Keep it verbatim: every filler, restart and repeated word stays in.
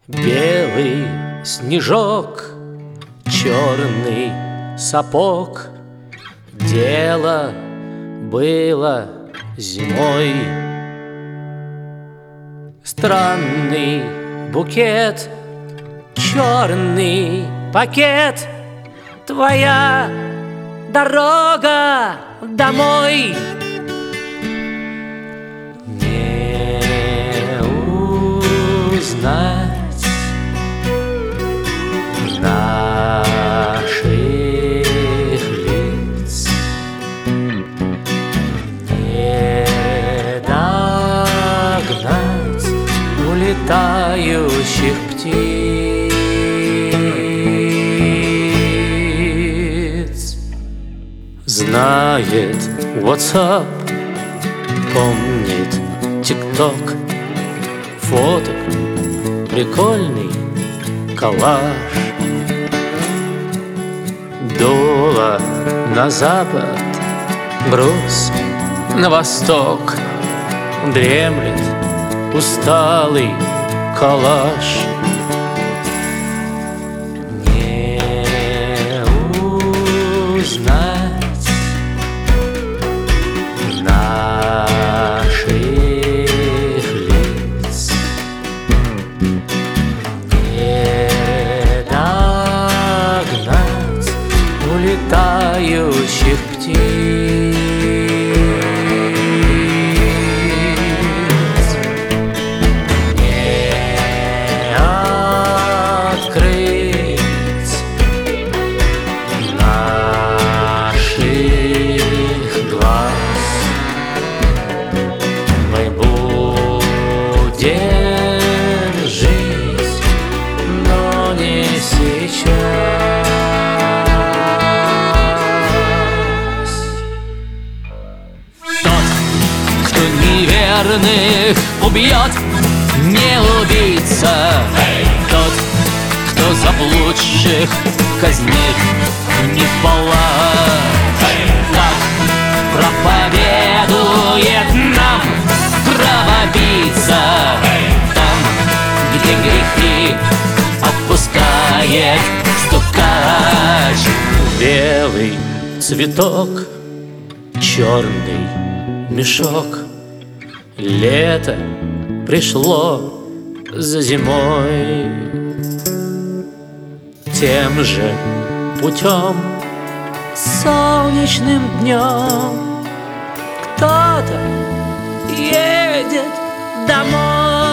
Белый снежок, черный сапог. Дело было зимой. Странный букет, черный пакет, твоя дорога домой. Не узнать наших лиц, не догнать улетающих птиц. Знает WhatsApp, помнит TikTok, фото, прикольный коллаж. Дуло на запад, груз на восток, дремлет усталый калаш. Не узнать наших лиц, не догнать улетающих птиц. Не открыть наших глаз. Мы будем жить, но не сейчас. Тот, кто неверных убьет, не убийца. Тот, кто заблудших казнит, не палач. Так проповедует нам кровопийца. Там, где грехи отпускает стукач. Белый цветок, черный мешок. Лето пришло за зимой. Тем же путем, солнечным днем, кто-то едет домой.